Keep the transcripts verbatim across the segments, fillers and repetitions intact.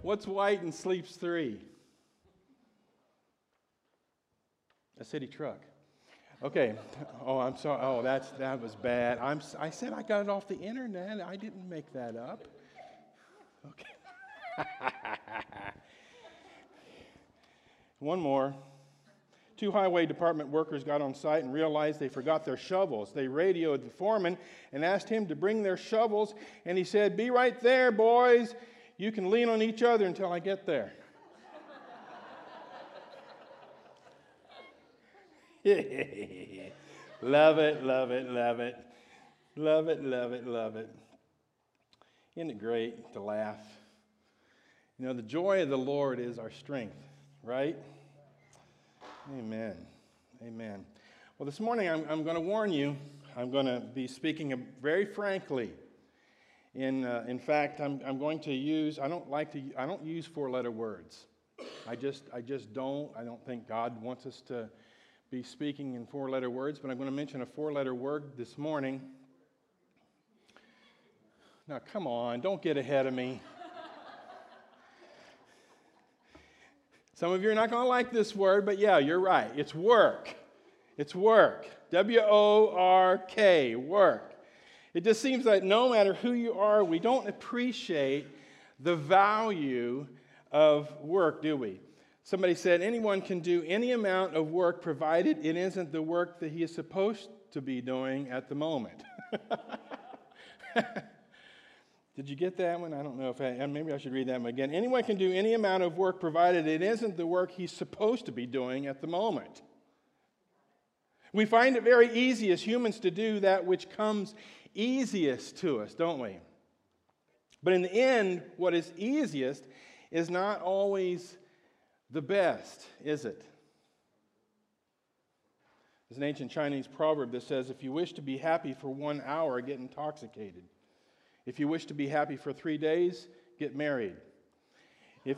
What's white and sleeps three? A city truck. Okay. Oh, I'm sorry. Oh, that's that was bad. I'm. I said I got it off the internet. I didn't make that up. Okay. One more. Two highway department workers got on site and realized they forgot their shovels. They radioed the foreman and asked him to bring their shovels, and he said, "Be right there, boys. You can lean on each other until I get there." Love it, love it, love it. Love it, love it, love it. Isn't it great to laugh? You know, the joy of the Lord is our strength, right? Amen. Amen. Well, this morning I'm, I'm going to warn you. I'm going to be speaking very frankly. In uh, in fact, I'm I'm going to use. I don't like to. I don't use four-letter words. I just I just don't. I don't think God wants us to be speaking in four-letter words. But I'm going to mention a four-letter word this morning. Now, come on, don't get ahead of me. Some of you are not going to like this word, but yeah, you're right. It's work. It's work. W O R K, work. It just seems that no matter who you are, we don't appreciate the value of work, do we? Somebody said anyone can do any amount of work provided it isn't the work that he is supposed to be doing at the moment. Did you get that one? I don't know if I, maybe I should read that one again. Anyone can do any amount of work provided it isn't the work he's supposed to be doing at the moment. We find it very easy as humans to do that which comes easiest to us, don't we? But in the end, what is easiest is not always the best, is it? There's an ancient Chinese proverb that says, if you wish to be happy for one hour, get intoxicated. If you wish to be happy for three days, get married. If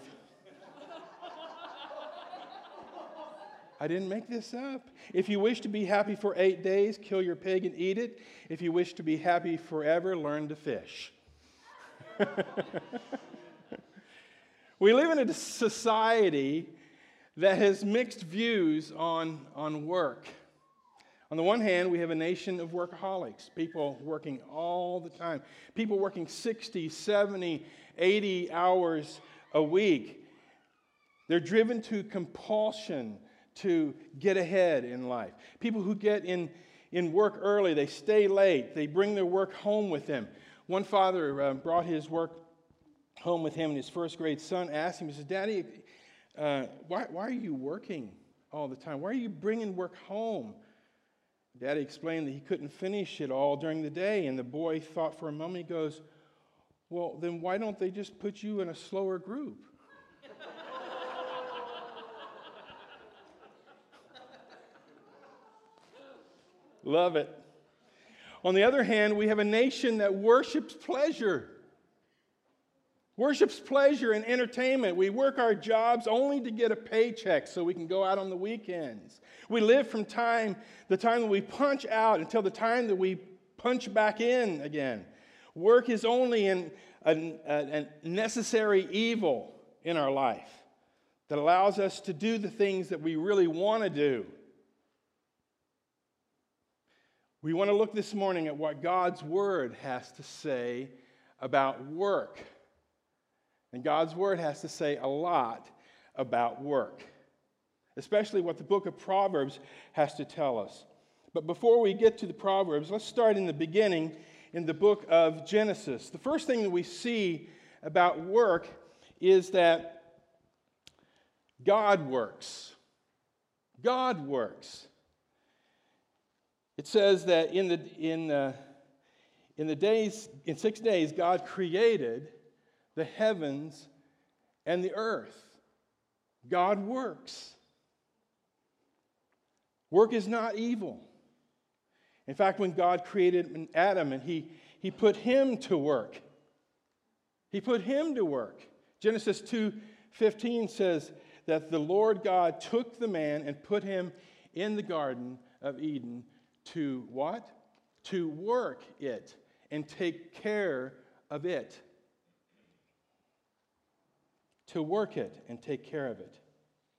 I didn't make this up. If you wish to be happy for eight days, kill your pig and eat it. If you wish to be happy forever, learn to fish. We live in a society that has mixed views on, on work. On the one hand, we have a nation of workaholics, people working all the time, people working sixty, seventy, eighty hours a week. They're driven to compulsion to get ahead in life. People who get in, in work early, they stay late, they bring their work home with them. One father uh, brought his work home with him, and his first grade son asked him, he says, "Daddy, uh, why, why are you working all the time? Why are you bringing work home?" Daddy explained that he couldn't finish it all during the day, and the boy thought for a moment. He goes, "Well, then why don't they just put you in a slower group?" Love it. On the other hand, we have a nation that worships pleasure. Worships pleasure and entertainment. We work our jobs only to get a paycheck so we can go out on the weekends. We live from time, the time that we punch out until the time that we punch back in again. Work is only an, a, a necessary evil in our life that allows us to do the things that we really want to do. We want to look this morning at what God's Word has to say about work. And God's Word has to say a lot about work, especially what the book of Proverbs has to tell us. But before we get to the Proverbs, let's start in the beginning in the book of Genesis. The first thing that we see about work is that God works. God works. It says that in the in the, in the days in six days God created the heavens and the earth. God works. Work is not evil. In fact, when God created Adam and he, he put him to work, he put him to work. Genesis two fifteen says that the Lord God took the man and put him in the Garden of Eden to what? To work it and take care of it. to work it and take care of it.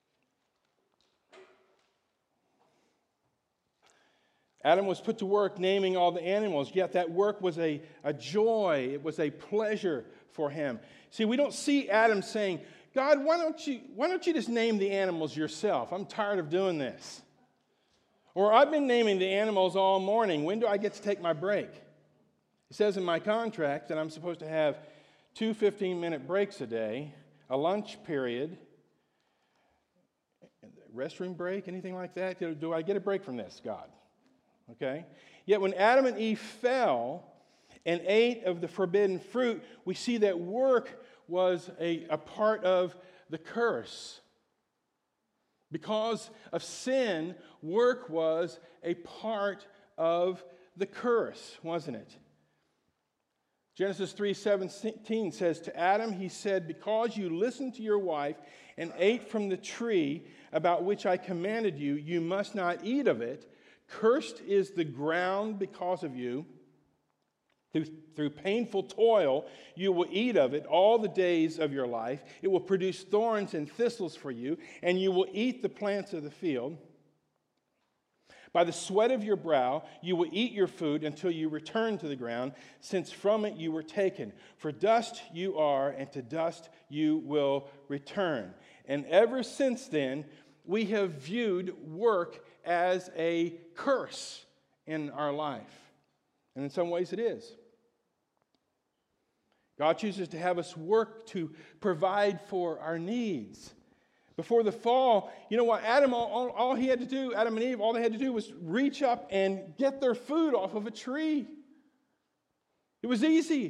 Adam was put to work naming all the animals, yet that work was a, a joy. It was a pleasure for him. See, we don't see Adam saying, God, why don't you, why don't you just name the animals yourself? I'm tired of doing this. Or I've been naming the animals all morning. When do I get to take my break? It says in my contract that I'm supposed to have two fifteen-minute breaks a day, a lunch period, restroom break, anything like that? Do I get a break from this, God? Okay? Yet when Adam and Eve fell and ate of the forbidden fruit, we see that work was a, a part of the curse. Because of sin, work was a part of the curse, wasn't it? Genesis three seventeen says, to Adam he said, because you listened to your wife and ate from the tree about which I commanded you, you must not eat of it. Cursed is the ground because of you. Through, through painful toil, you will eat of it all the days of your life. It will produce thorns and thistles for you, and you will eat the plants of the field. By the sweat of your brow, you will eat your food until you return to the ground, since from it you were taken. For dust you are, and to dust you will return. And ever since then, we have viewed work as a curse in our life. And in some ways it is. God chooses to have us work to provide for our needs. Before the fall, you know what? Adam, all, all he had to do, Adam and Eve, all they had to do was reach up and get their food off of a tree. It was easy.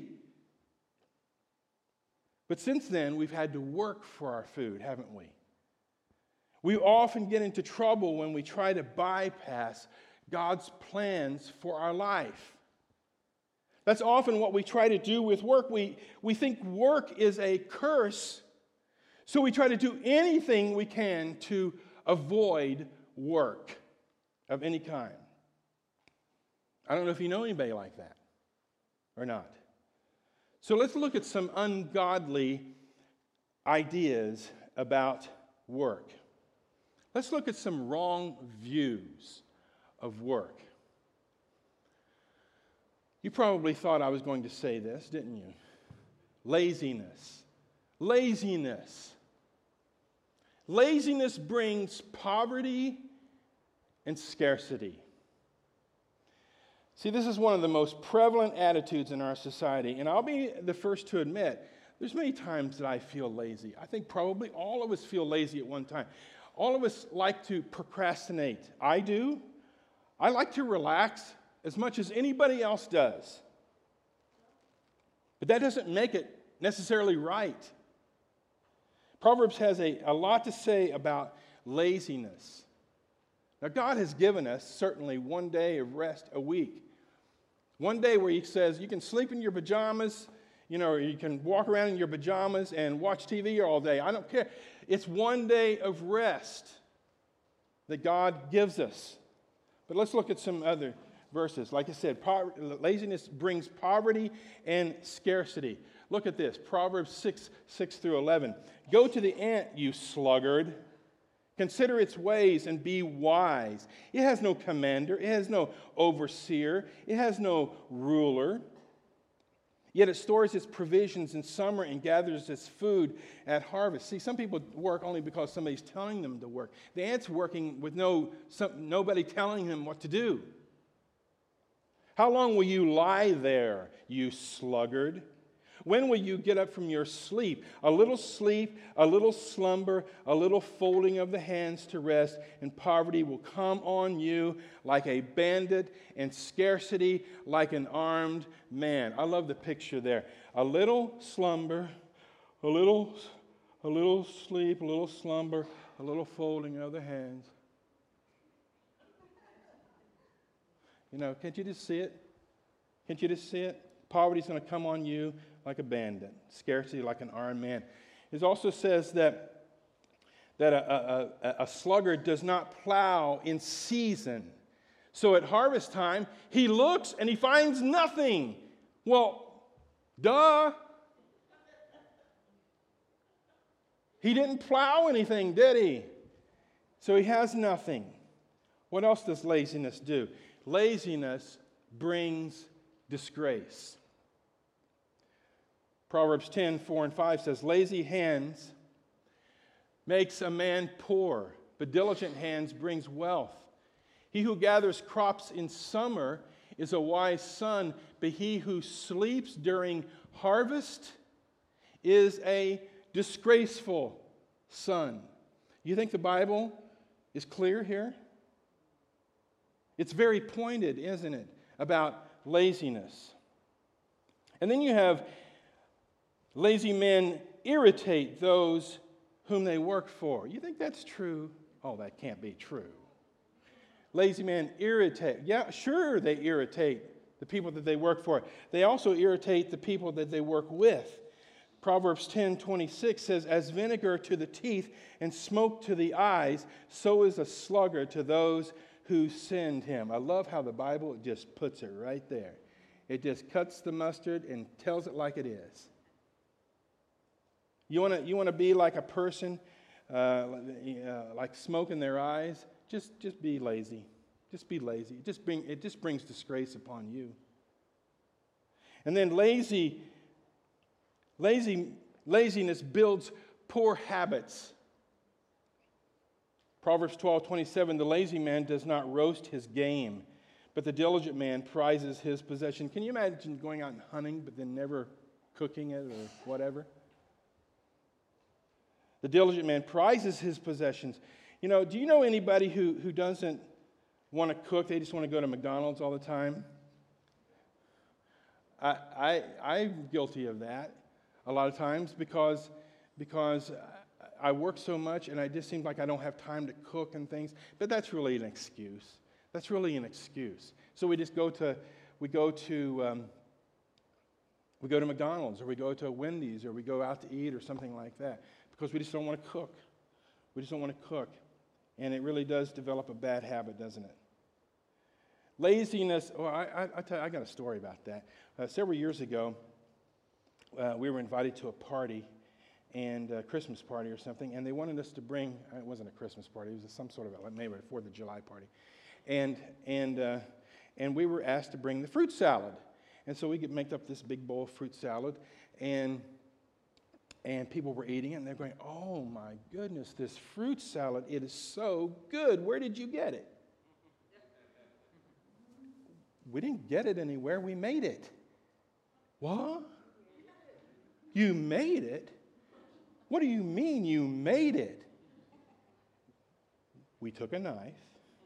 But since then, we've had to work for our food, haven't we? We often get into trouble when we try to bypass God's plans for our life. That's often what we try to do with work. We, we think work is a curse, so we try to do anything we can to avoid work of any kind. I don't know if you know anybody like that or not. So let's look at some ungodly ideas about work. Let's look at some wrong views of work. You probably thought I was going to say this, didn't you? Laziness. Laziness. Laziness brings poverty and scarcity. See, this is one of the most prevalent attitudes in our society, and I'll be the first to admit, there's many times that I feel lazy. I think probably all of us feel lazy at one time. All of us like to procrastinate. I do. I like to relax as much as anybody else does. But that doesn't make it necessarily right. Proverbs has a, a lot to say about laziness. Now, God has given us certainly one day of rest a week. One day where he says you can sleep in your pajamas, you know, or you can walk around in your pajamas and watch T V all day. I don't care. It's one day of rest that God gives us. But let's look at some other verses. Like I said, po- laziness brings poverty and scarcity. Look at this, Proverbs six, six through eleven. Go to the ant, you sluggard. Consider its ways and be wise. It has no commander. It has no overseer. It has no ruler. Yet it stores its provisions in summer and gathers its food at harvest. See, some people work only because somebody's telling them to work. The ant's working with no some, nobody telling them what to do. How long will you lie there, you sluggard? When will you get up from your sleep? A little sleep, a little slumber, a little folding of the hands to rest, and poverty will come on you like a bandit, and scarcity like an armed man. I love the picture there. A little slumber, a little, a little sleep, a little slumber, a little folding of the hands. You know, can't you just see it? Can't you just see it? Poverty's going to come on you like a bandit, scarcity like an armed man. It also says that, that a, a, a sluggard does not plow in season. So at harvest time, he looks and he finds nothing. Well, duh. He didn't plow anything, did he? So he has nothing. What else does laziness do? Laziness brings disgrace. Proverbs ten, four and five says, lazy hands makes a man poor, but diligent hands brings wealth. He who gathers crops in summer is a wise son, but he who sleeps during harvest is a disgraceful son. You think the Bible is clear here? It's very pointed, isn't it, about laziness. And then you have lazy men irritate those whom they work for. You think that's true? Oh, that can't be true. Lazy men irritate. Yeah, sure, they irritate the people that they work for. They also irritate the people that they work with. Proverbs ten twenty-six says, as vinegar to the teeth and smoke to the eyes, so is a sluggard to those who send him. I love how the Bible just puts it right there. It just cuts the mustard and tells it like it is. You want to you want to be like a person, uh, uh, like smoke in their eyes? Just just be lazy. Just be lazy. It just bring it just brings disgrace upon you. And then lazy, lazy laziness builds poor habits. Proverbs twelve twenty-seven, the lazy man does not roast his game, but the diligent man prizes his possession. Can you imagine going out and hunting, but then never cooking it or whatever? The diligent man prizes his possessions. You know, do you know anybody who, who doesn't want to cook? They just want to go to McDonald's all the time? I, I, I'm guilty of that a lot of times because, because I work so much and I just seem like I don't have time to cook and things. But that's really an excuse. That's really an excuse. So we just go to, we go to, um, we go to McDonald's or we go to Wendy's or we go out to eat or something like that. Because we just don't want to cook. We just don't want to cook. And it really does develop a bad habit, doesn't it? Laziness, oh, I, I, I, tell you, I got a story about that. Uh, several years ago, uh, we were invited to a party, and a Christmas party or something, and they wanted us to bring, it wasn't a Christmas party, it was some sort of, a, maybe a fourth of July party. And, and, uh, and we were asked to bring the fruit salad. And so we could make up this big bowl of fruit salad, and And people were eating it, and they're going, oh, my goodness, this fruit salad, it is so good. Where did you get it? We didn't get it anywhere. We made it. What? You made it? What do you mean you made it? We took a knife.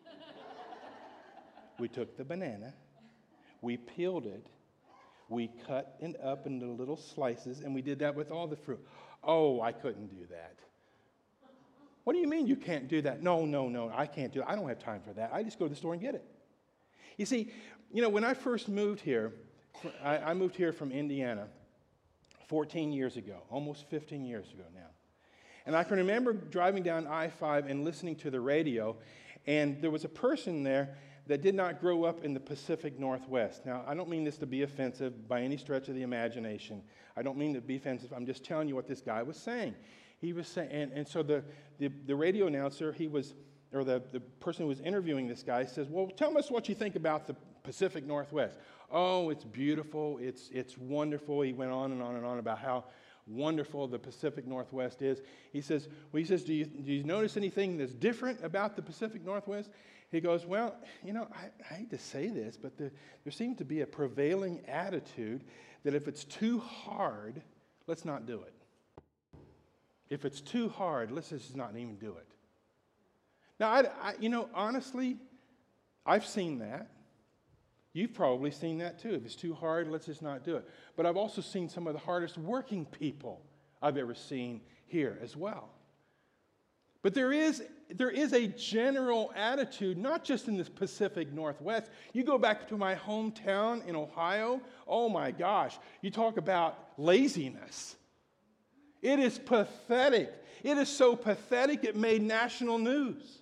We took the banana. We peeled it. We cut it up into little slices, and we did that with all the fruit. Oh, I couldn't do that. What do you mean you can't do that? No, no, no, I can't do it. I don't have time for that. I just go to the store and get it. You see, you know, when I first moved here, I, I moved here from Indiana fourteen years ago, almost fifteen years ago now. And I can remember driving down I five and listening to the radio, and there was a person there that did not grow up in the Pacific Northwest. Now, I don't mean this to be offensive by any stretch of the imagination. I don't mean to be offensive. I'm just telling you what this guy was saying. He was saying, and, and so the, the, the radio announcer, he was, or the, the person who was interviewing this guy says, well, tell us what you think about the Pacific Northwest. Oh, it's beautiful. It's, it's wonderful. He went on and on and on about how wonderful the Pacific Northwest is. He says, well, he says, do you, do you notice anything that's different about the Pacific Northwest? He goes, well, you know, I, I hate to say this, but the, there seems to be a prevailing attitude that if it's too hard, let's not do it. If it's too hard, let's just not even do it. Now, I, I, you know, honestly, I've seen that. You've probably seen that too. If it's too hard, let's just not do it. But I've also seen some of the hardest working people I've ever seen here as well. But there is, there is a general attitude, not just in the Pacific Northwest. You go back to my hometown in Ohio, oh my gosh, you talk about laziness. It is pathetic. It is so pathetic it made national news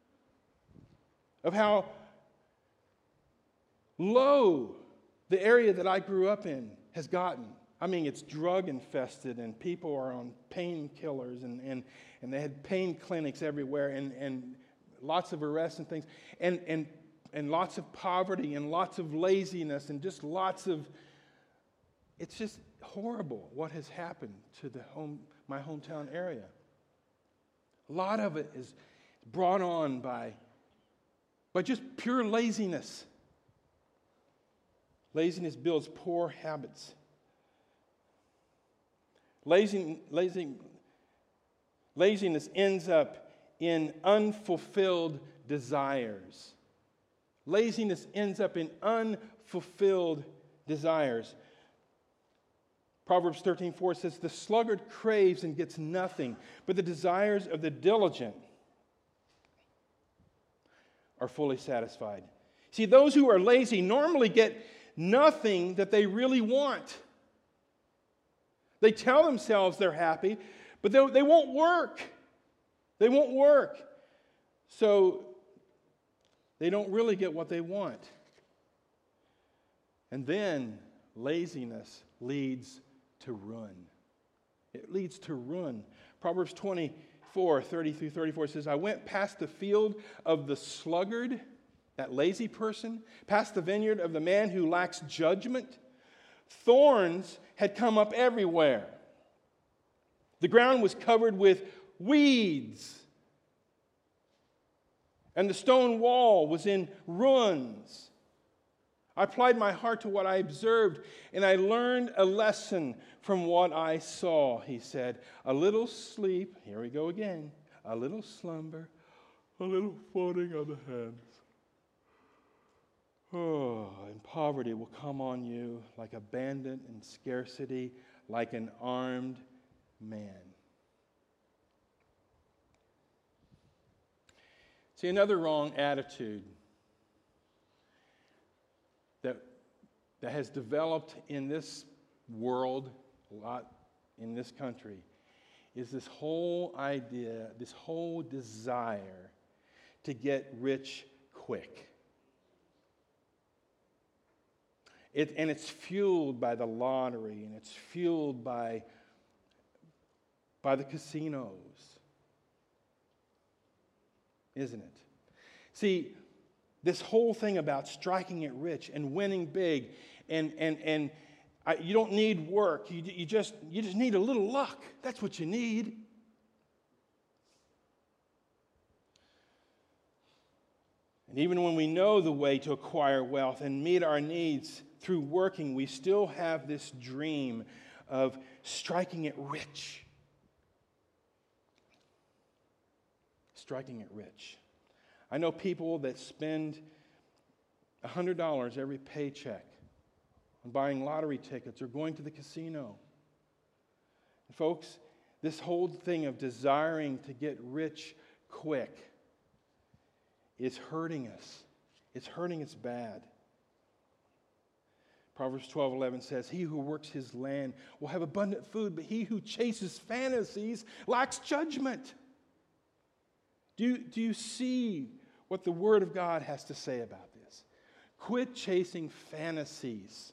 of how low the area that I grew up in has gotten I mean, it's drug infested, and people are on painkillers, and, and, and they had pain clinics everywhere, and, and lots of arrests and things, and, and, and lots of poverty, and lots of laziness, and just lots of, it's just horrible what has happened to the home, my hometown area. A lot of it is brought on by, by just pure laziness. Laziness builds poor habits. Lazy, lazy, laziness ends up in unfulfilled desires. Laziness ends up in unfulfilled desires. Proverbs thirteen four says, "The sluggard craves and gets nothing, but the desires of the diligent are fully satisfied." See, those who are lazy normally get nothing that they really want. They tell themselves they're happy, but they, they won't work. They won't work. So they don't really get what they want. And then laziness leads to ruin. It leads to ruin. Proverbs twenty-four, thirty through thirty-four says, "I went past the field of the sluggard," that lazy person, "past the vineyard of the man who lacks judgment. Thorns had come up everywhere. The ground was covered with weeds, and the stone wall was in ruins. I applied my heart to what I observed, and I learned a lesson from what I saw," he said. "A little sleep," here we go again, "a little slumber, a little folding of the hands. Oh, and poverty will come on you like a bandit, and scarcity like an armed man." See, another wrong attitude that, that has developed in this world, a lot in this country, is this whole idea, this whole desire to get rich quick. It, and it's fueled by the lottery, and it's fueled by, by the casinos, isn't it? See, this whole thing about striking it rich and winning big, and and and I, you don't need work. You you just you just need a little luck. That's what you need. And even when we know the way to acquire wealth and meet our needs through working, we still have this dream of striking it rich. Striking it rich. I know people that spend one hundred dollars every paycheck on buying lottery tickets or going to the casino. And folks, this whole thing of desiring to get rich quick is hurting us. It's hurting us bad. Proverbs twelve eleven says, "He who works his land will have abundant food, but he who chases fantasies lacks judgment." Do you, do you see what the Word of God has to say about this? Quit chasing fantasies.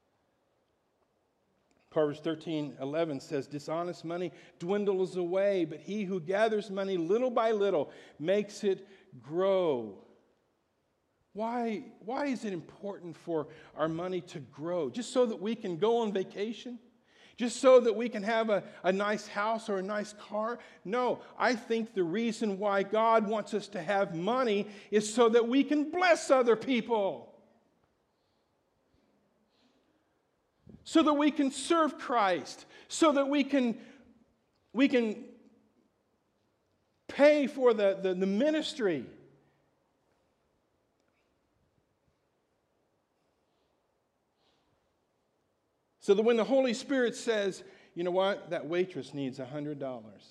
Proverbs thirteen eleven says, "Dishonest money dwindles away, but he who gathers money little by little makes it grow." Why, why is it important for our money to grow? Just so that we can go on vacation? Just so that we can have a, a nice house or a nice car? No, I think the reason why God wants us to have money is so that we can bless other people. So that we can serve Christ. So that we can, we can pay for the, the, the ministry. So that when the Holy Spirit says, you know what, that waitress needs one hundred dollars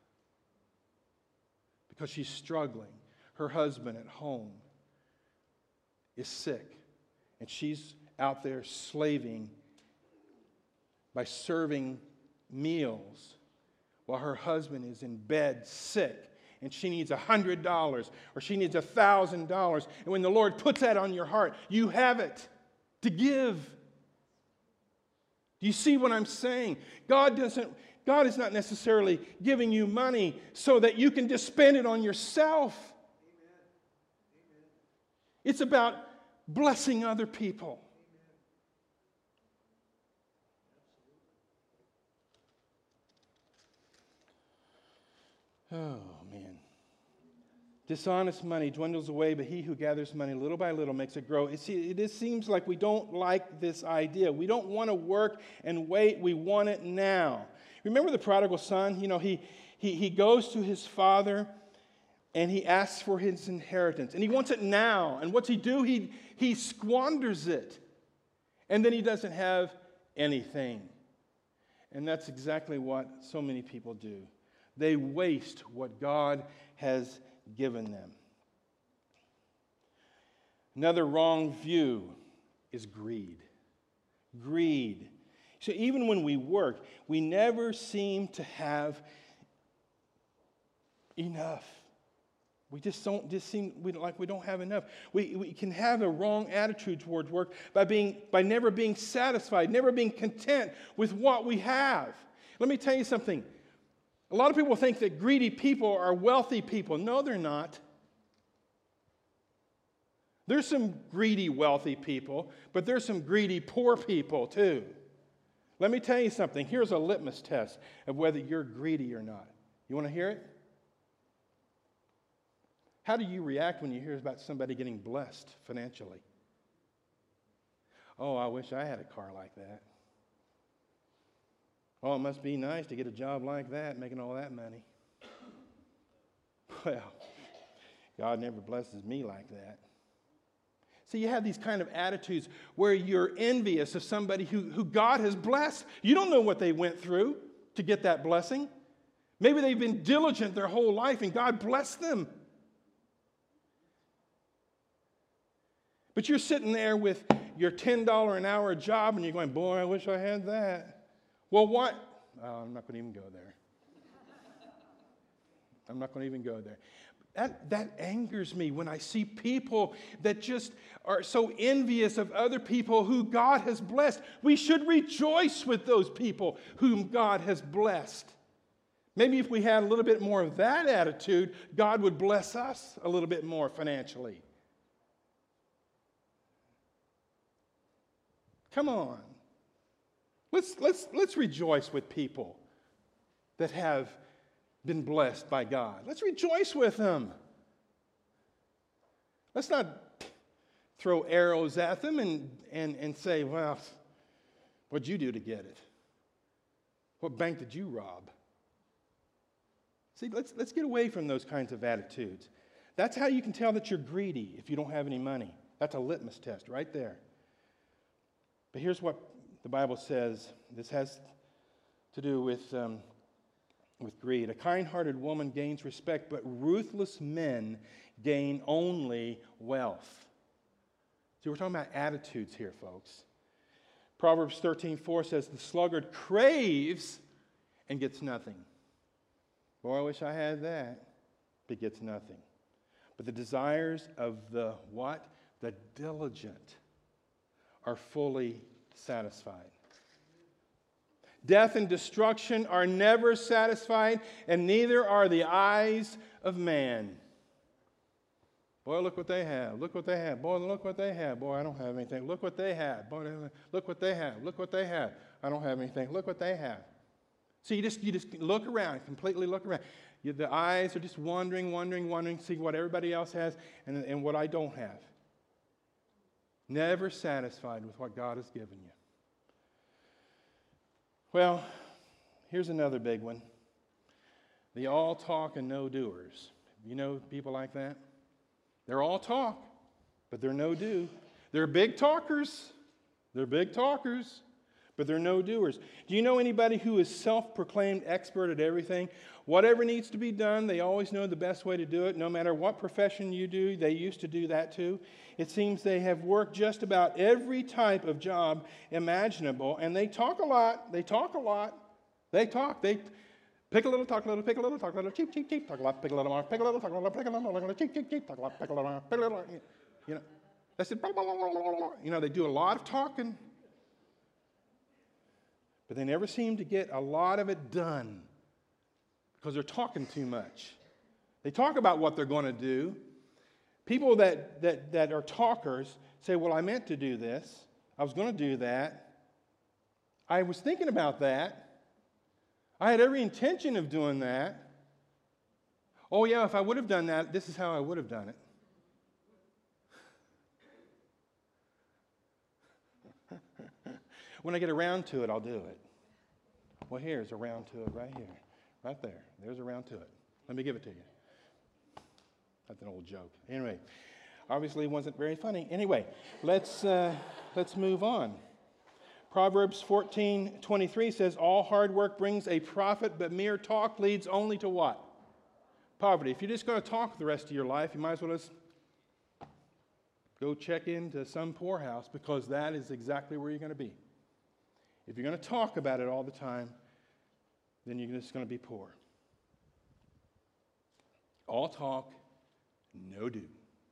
because she's struggling. Her husband at home is sick, and she's out there slaving by serving meals while her husband is in bed sick, and she needs one hundred dollars or she needs one thousand dollars. And when the Lord puts that on your heart, you have it to give. Do you see what I'm saying? God doesn't, God is not necessarily giving you money so that you can just spend it on yourself. Amen. Amen. It's about blessing other people. Amen. Oh, man. Dishonest money dwindles away, but he who gathers money little by little makes it grow. You see, it just seems like we don't like this idea. We don't want to work and wait. We want it now. Remember the prodigal son? You know, he, he, he goes to his father and he asks for his inheritance. And he wants it now. And what's he do? He, he squanders it. And then he doesn't have anything. And that's exactly what so many people do. They waste what God has given them. Another wrong view is greed. Greed. So even when we work, we never seem to have enough. We just don't just seem we don't, like we don't have enough. We, we can have a wrong attitude towards work by being by never being satisfied, never being content with what we have. Let me tell you something. A lot of people think that greedy people are wealthy people. No, they're not. There's some greedy wealthy people, but there's some greedy poor people too. Let me tell you something. Here's a litmus test of whether you're greedy or not. You want to hear it? How do you react when you hear about somebody getting blessed financially? Oh, I wish I had a car like that. Oh, it must be nice to get a job like that, making all that money. Well, God never blesses me like that. So you have these kind of attitudes where you're envious of somebody who, who God has blessed. You don't know what they went through to get that blessing. Maybe they've been diligent their whole life and God blessed them. But you're sitting there with your ten dollars an hour job and you're going, boy, I wish I had that. Well, what? Oh, I'm not going to even go there. I'm not going to even go there. That, that angers me when I see people that just are so envious of other people who God has blessed. We should rejoice with those people whom God has blessed. Maybe if we had a little bit more of that attitude, God would bless us a little bit more financially. Come on. Let's, let's, let's rejoice with people that have been blessed by God. Let's rejoice with them. Let's not throw arrows at them and, and, and say, well, what'd you do to get it? What bank did you rob? See, let's, let's get away from those kinds of attitudes. That's how you can tell that you're greedy if you don't have any money. That's a litmus test right there. But here's what the Bible says. This has to do with, um, with greed. A kind-hearted woman gains respect, but ruthless men gain only wealth. See, we're talking about attitudes here, folks. Proverbs thirteen four says, the sluggard craves and gets nothing. Boy, I wish I had that, but gets nothing. But the desires of the what? The diligent are fully satisfied. Death and destruction are never satisfied, and neither are the eyes of man. Boy, look what they have. Look what they have. Boy, look what they have. Boy, I don't have anything. Look what they have. Boy, look what they have. Look what they have. I don't have anything. Look what they have. So you just, you just look around, completely look around. You, the eyes are just wandering, wandering, wandering, see what everybody else has and, and what I don't have. Never satisfied with what God has given you. Well, here's another big one. The all talk and no doers. You know people like that? They're all talk, but they're no do. They're big talkers. They're big talkers, but they're no doers. Do you know anybody who is self-proclaimed expert at everything? Whatever needs to be done, they always know the best way to do it. No matter what profession you do, they used to do that too. It seems they have worked just about every type of job imaginable, and they talk a lot. They talk a lot. They talk. They pick a little, talk a little, pick a little, talk a little, cheap, cheap, cheap, talk a lot, pick a little more, pick a little, talk a little, pick a little, talk a little, cheap, cheap, cheap, talk a lot, pick a little more, pick a little, you know. That's it. You know, they do a lot of talking. but they never seem to get a lot of it done because they're talking too much. They talk about what they're going to do. People that, that, that are talkers say, well, I meant to do this. I was going to do that. I was thinking about that. I had every intention of doing that. Oh, yeah, if I would have done that, this is how I would have done it. When I get around to it, I'll do it. Well, here's a round to it right here. Right there. There's a round to it. Let me give it to you. That's an old joke. Anyway, obviously it wasn't very funny. Anyway, let's uh, let's move on. Proverbs fourteen twenty-three says, all hard work brings a profit, but mere talk leads only to what? Poverty. If you're just going to talk the rest of your life, you might as well just go check into some poorhouse, because that is exactly where you're going to be. If you're going to talk about it all the time, then you're just going to be poor. All talk, no do.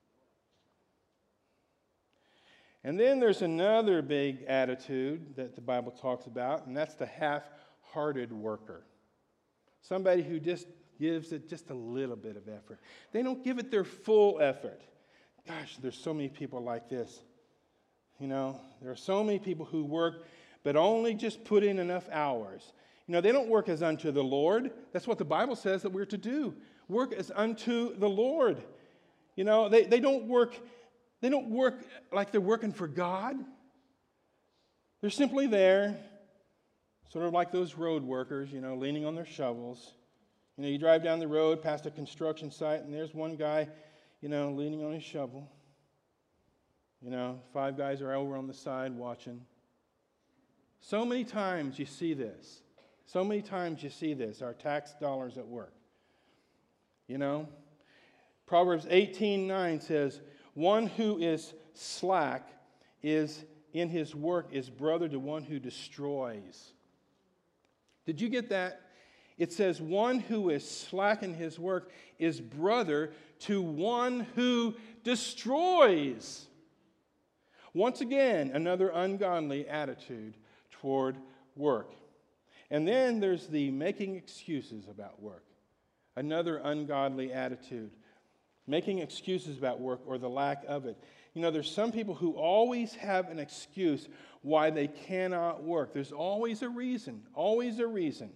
And then there's another big attitude that the Bible talks about, and that's the half-hearted worker. Somebody who just gives it just a little bit of effort. They don't give it their full effort. Gosh, there's so many people like this. You know, there are so many people who work but only just put in enough hours. You know, they don't work as unto the Lord. That's what the Bible says that we're to do. Work as unto the Lord. You know, they, they don't work, they don't work like they're working for God. They're simply there, sort of like those road workers, you know, leaning on their shovels. You know, you drive down the road past a construction site, and there's one guy, you know, leaning on his shovel. You know, five guys are over on the side watching. So many times you see this. So many times you see this, our tax dollars at work. You know? Proverbs eighteen nine says, one who is slack is in his work is brother to one who destroys. Did you get that? It says, one who is slack in his work is brother to one who destroys. Once again, another ungodly attitude toward work. And then there's the making excuses about work. Another ungodly attitude. Making excuses about work or the lack of it. You know, there's some people who always have an excuse why they cannot work. There's always a reason. Always a reason.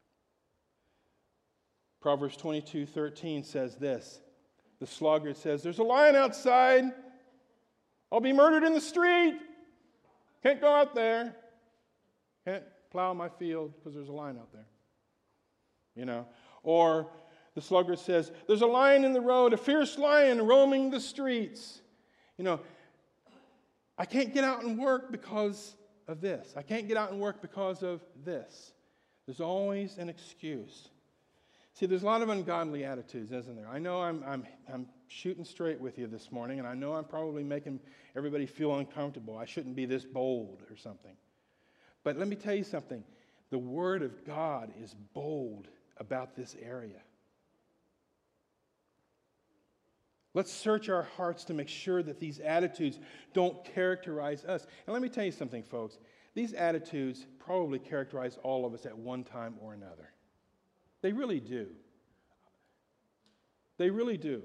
Proverbs twenty-two thirteen says this. The sluggard says, there's a lion outside. I'll be murdered in the street. Can't go out there. Can't plow my field because there's a lion out there. You know. Or the sluggard says, there's a lion in the road, a fierce lion roaming the streets. You know, I can't get out and work because of this. I can't get out and work because of this. There's always an excuse. See, there's a lot of ungodly attitudes, isn't there? I know I'm, I'm, I'm shooting straight with you this morning, and I know I'm probably making everybody feel uncomfortable. I shouldn't be this bold or something. But let me tell you something. The Word of God is bold about this area. Let's search our hearts to make sure that these attitudes don't characterize us. And let me tell you something, folks. These attitudes probably characterize all of us at one time or another. They really do. They really do.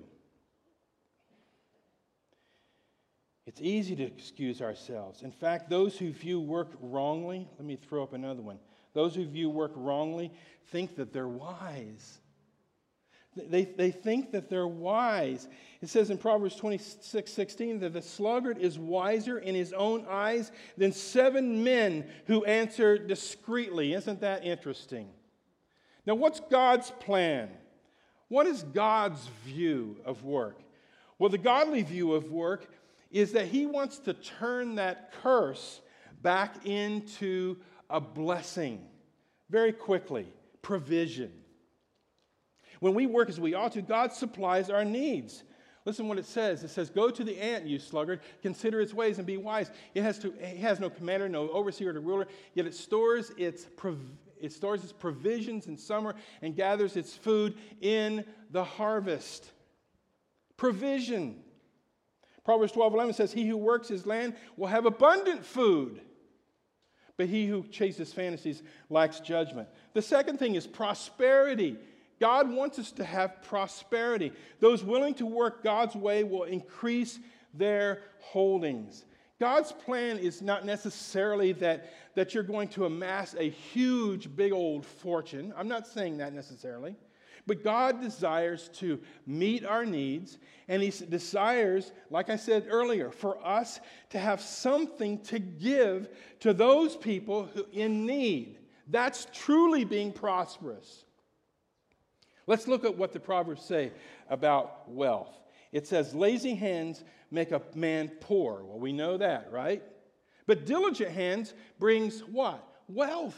It's easy to excuse ourselves. In fact, those who view work wrongly, let me throw up another one. Those who view work wrongly think that they're wise. They, they think that they're wise. It says in Proverbs twenty-six sixteen that the sluggard is wiser in his own eyes than seven men who answer discreetly. Isn't that interesting? Now, what's God's plan? What is God's view of work? Well, the godly view of work is that He wants to turn that curse back into a blessing very quickly. Provision. When we work as we ought to, God supplies our needs. Listen what it says. It says, go to the ant, you sluggard, consider its ways and be wise. It has, to, it has no commander, no overseer, or ruler, yet it stores its, prov- it stores its provisions in summer and gathers its food in the harvest. Provision. Proverbs twelve eleven says, he who works his land will have abundant food. but he who chases fantasies lacks judgment. The second thing is prosperity. God wants us to have prosperity. Those willing to work God's way will increase their holdings. God's plan is not necessarily that, that you're going to amass a huge, big old fortune. I'm not saying that necessarily. But God desires to meet our needs, and He desires, like I said earlier, for us to have something to give to those people who in need. That's truly being prosperous. Let's look at what the Proverbs say about wealth. It says, lazy hands make a man poor. Well, we know that, right? But diligent hands brings what? Wealth.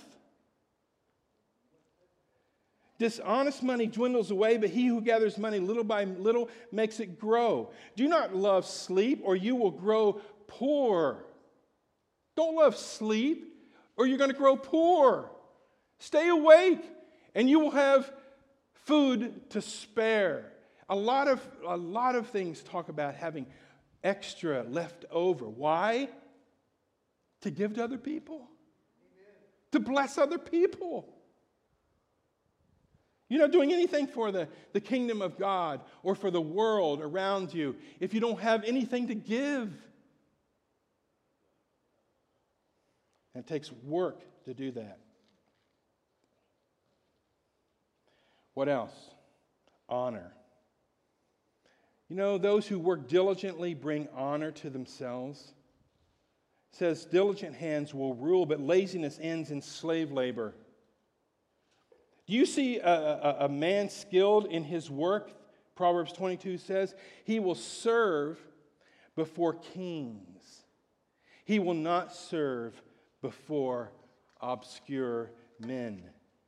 Dishonest money dwindles away, but he who gathers money little by little makes it grow. Do not love sleep, or you will grow poor. Don't love sleep, or you're going to grow poor. Stay awake, and you will have food to spare. A lot of, a lot of things talk about having extra left over. Why? To give to other people. Amen. To bless other people. You're not doing anything for the, the kingdom of God or for the world around you if you don't have anything to give. And it takes work to do that. What else? Honor. You know, those who work diligently bring honor to themselves. It says, diligent hands will rule, but laziness ends in slave labor. Do you see a, a, a man skilled in his work? Proverbs twenty-two says, he will serve before kings. He will not serve before obscure men.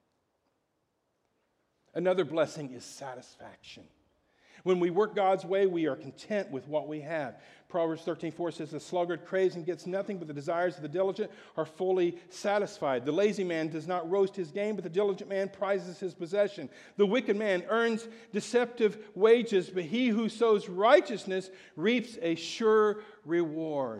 Another blessing is satisfaction. When we work God's way, we are content with what we have. Proverbs thirteen four says, the sluggard craves and gets nothing, but the desires of the diligent are fully satisfied. The lazy man does not roast his game, but the diligent man prizes his possession. The wicked man earns deceptive wages, but he who sows righteousness reaps a sure reward.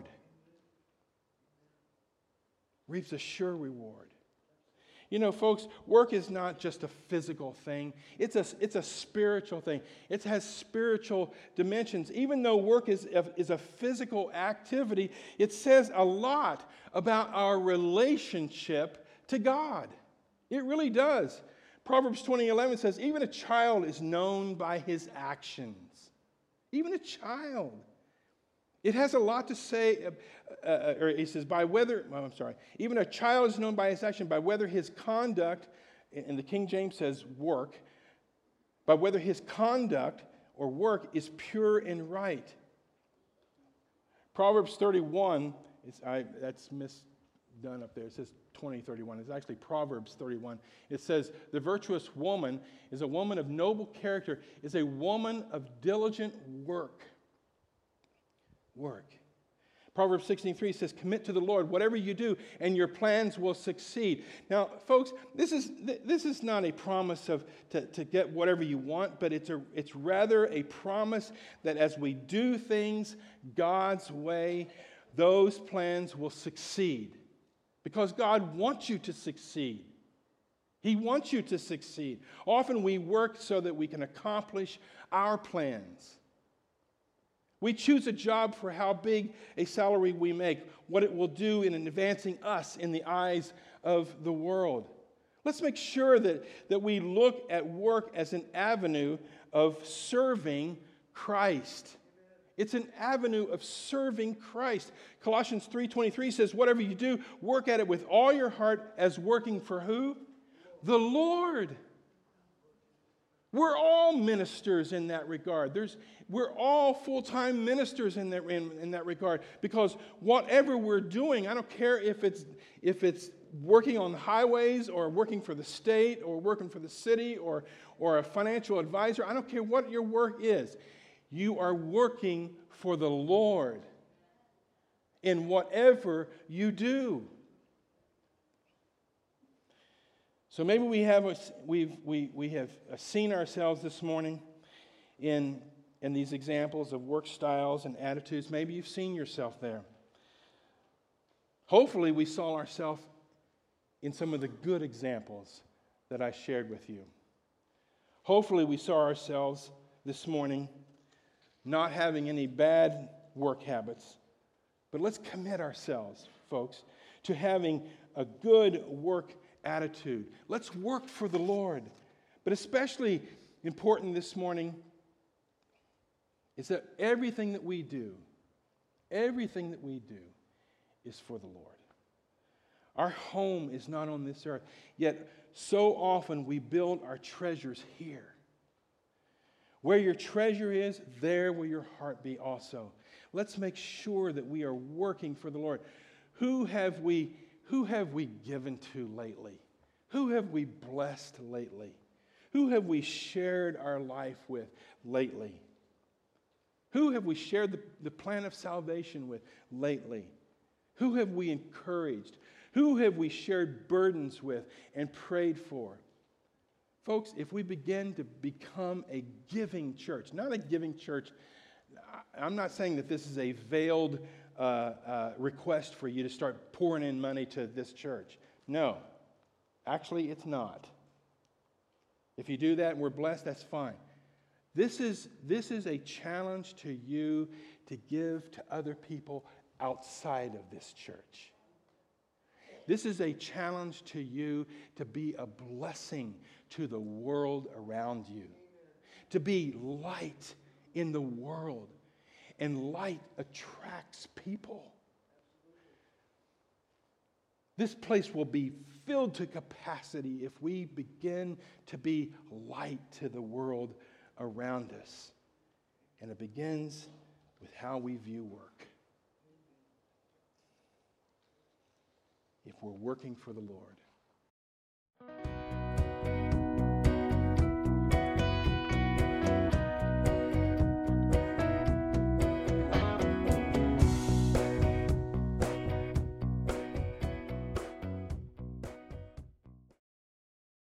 Reaps a sure reward. You know, folks, work is not just a physical thing. It's a, it's a spiritual thing. It has spiritual dimensions. Even though work is a, is a physical activity, it says a lot about our relationship to God. It really does. Proverbs twenty eleven says, even a child is known by his actions. Even a child. It has a lot to say, uh, uh, or he says, by whether, oh, I'm sorry, even a child is known by his action, by whether his conduct, and the King James says work, by whether his conduct or work is pure and right. Proverbs thirty-one, is, I, that's misdone up there, it says twenty thirty-one, it's actually Proverbs thirty-one. It says, the virtuous woman is a woman of noble character, is a woman of diligent work. Work. Proverbs sixteen three says, commit to the Lord whatever you do, and your plans will succeed. Now, folks, this is this is not a promise of to, to get whatever you want, but it's a it's rather a promise that as we do things God's way, those plans will succeed. Because God wants you to succeed. He wants you to succeed. Often we work so that we can accomplish our plans. We choose a job for how big a salary we make, what it will do in advancing us in the eyes of the world. Let's make sure that, that we look at work as an avenue of serving Christ. It's an avenue of serving Christ. Colossians three twenty-three says, whatever you do, work at it with all your heart as working for who? The Lord. We're all ministers in that regard. There's, we're all full-time ministers in that, in, in that regard, because whatever we're doing, I don't care if it's, if it's working on the highways or working for the state or working for the city or, or a financial advisor, I don't care what your work is. You are working for the Lord in whatever you do. So maybe we have a, we've, we, we have seen ourselves this morning in, in these examples of work styles and attitudes. Maybe you've seen yourself there. Hopefully we saw ourselves in some of the good examples that I shared with you. Hopefully we saw ourselves this morning not having any bad work habits, but let's commit ourselves, folks, to having a good work attitude. Let's work for the Lord. But especially important this morning is that everything that we do, everything that we do is for the Lord. Our home is not on this earth, yet so often we build our treasures here. Where your treasure is, there will your heart be also. Let's make sure that we are working for the Lord. Who have we, who have we given to lately? Who have we blessed lately? Who have we shared our life with lately? Who have we shared the, the plan of salvation with lately? Who have we encouraged? Who have we shared burdens with and prayed for? Folks, if we begin to become a giving church, not a giving church, I'm not saying that this is a veiled uh, uh, request for you to start pouring in money to this church. No, actually it's not. If you do that and we're blessed, that's fine. This is, this is a challenge to you to give to other people outside of this church. This is a challenge to you to be a blessing to the world around you, to be light in the world, and light attracts people. This place will be filled to capacity if we begin to be light to the world around us. And it begins with how we view work. If we're working for the Lord,